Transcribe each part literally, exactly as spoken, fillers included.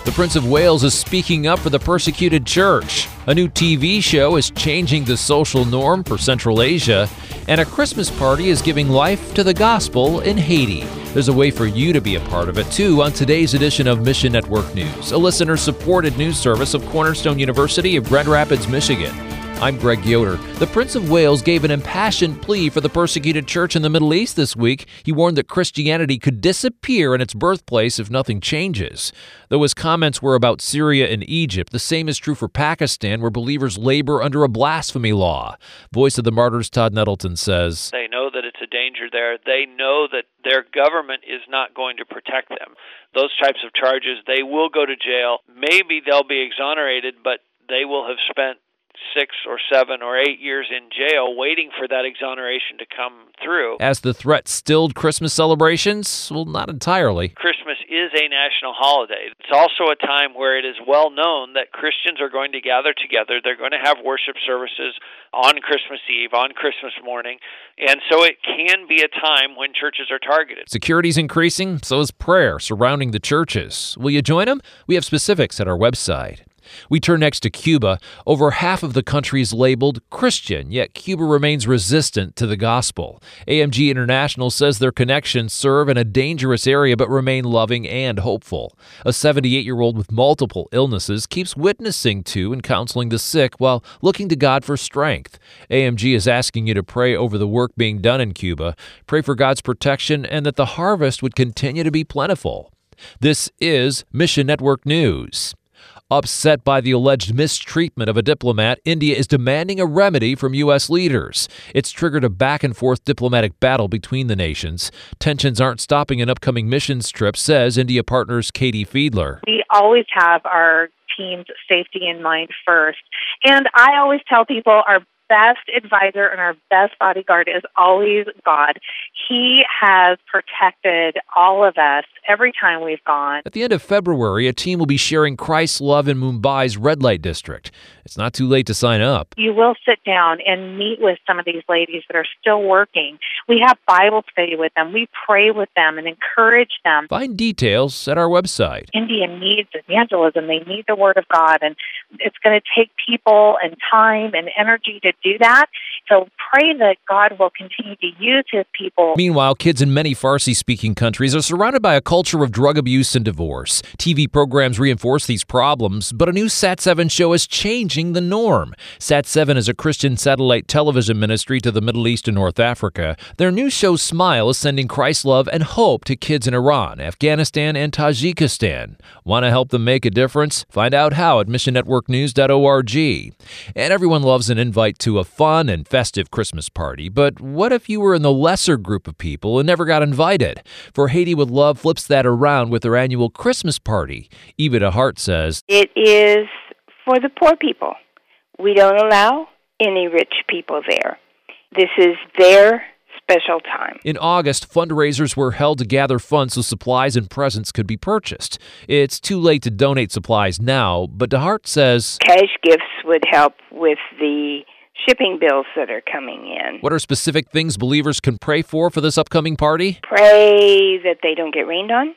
The Prince of Wales is speaking up for the persecuted church. A new T V show is changing the social norm for Central Asia. And a Christmas party is giving life to the gospel in Haiti. There's a way for you to be a part of it, too, on today's edition of Mission Network News, a listener-supported news service of Cornerstone University of Grand Rapids, Michigan. I'm Greg Yoder. The Prince of Wales gave an impassioned plea for the persecuted church in the Middle East this week. He warned that Christianity could disappear in its birthplace if nothing changes. Though his comments were about Syria and Egypt, the same is true for Pakistan, where believers labor under a blasphemy law. Voice of the Martyrs Todd Nettleton says, They know that it's a danger there. They know that their government is not going to protect them. Those types of charges, they will go to jail. Maybe they'll be exonerated, but they will have spent six or seven or eight years in jail waiting for that exoneration to come through. As the threat stilled Christmas celebrations? Well, not entirely. Christmas is a national holiday. It's also a time where it is well known that Christians are going to gather together. They're going to have worship services on Christmas Eve, on Christmas morning, and so it can be a time when churches are targeted. Security's increasing, so is prayer surrounding the churches. Will you join them? We have specifics at our website. We turn next to Cuba. Over half of the country is labeled Christian, yet Cuba remains resistant to the gospel. A M G International says their connections serve in a dangerous area but remain loving and hopeful. A seventy-eight-year-old with multiple illnesses keeps witnessing to and counseling the sick while looking to God for strength. A M G is asking you to pray over the work being done in Cuba. Pray for God's protection and that the harvest would continue to be plentiful. This is Mission Network News. Upset by the alleged mistreatment of a diplomat, India is demanding a remedy from U S leaders. It's triggered a back-and-forth diplomatic battle between the nations. Tensions aren't stopping an upcoming missions trip, says India partners Katie Fiedler. We always have our team's safety in mind first. And I always tell people our best advisor and our best bodyguard is always God. He has protected all of us every time we've gone. At the end of February, a team will be sharing Christ's love in Mumbai's red light district. It's not too late to sign up. You will sit down and meet with some of these ladies that are still working. We have Bible study with them. We pray with them and encourage them. Find details at our website. India needs evangelism. They need the Word of God, and it's going to take people and time and energy to do that. So pray that God will continue to use His people. Meanwhile, kids in many Farsi-speaking countries are surrounded by a culture of drug abuse and divorce. T V programs reinforce these problems, but a new Sat seven show is changing the norm. Sat seven is a Christian satellite television ministry to the Middle East and North Africa. Their new show, Smile, is sending Christ love and hope to kids in Iran, Afghanistan, and Tajikistan. Want to help them make a difference? Find out how at mission network news dot org. And everyone loves an invite to a fun and festive Christmas party, but what if you were in the lesser group of people and never got invited? For Haiti with Love flips that around with their annual Christmas party. Eva DeHart says, It is for the poor people. We don't allow any rich people there. This is their special time. In August, fundraisers were held to gather funds so supplies and presents could be purchased. It's too late to donate supplies now, but DeHart says, Cash gifts would help with the shipping bills that are coming in. What are specific things believers can pray for for this upcoming party? Pray that they don't get rained on.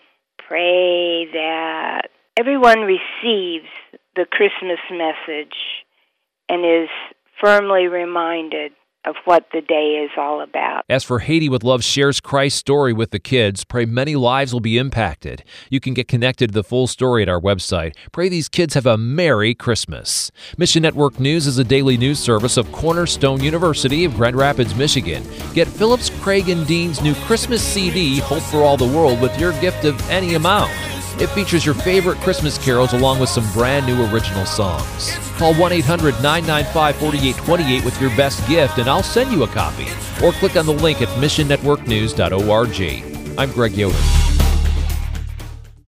Pray that everyone receives the Christmas message and is firmly reminded of what the day is all about. As for Haiti with Love shares Christ's story with the kids, pray many lives will be impacted. You can get connected to the full story at our website. Pray these kids have a Merry Christmas. Mission Network News is a daily news service of Cornerstone University of Grand Rapids, Michigan. Get Phillips Craig and Dean's new Christmas C D, Hope for All the World, with your gift of any amount. It features your favorite Christmas carols along with some brand new original songs. Call one eight hundred nine nine five four eight two eight with your best gift and I'll send you a copy. Or click on the link at mission network news dot org. I'm Greg Yoder.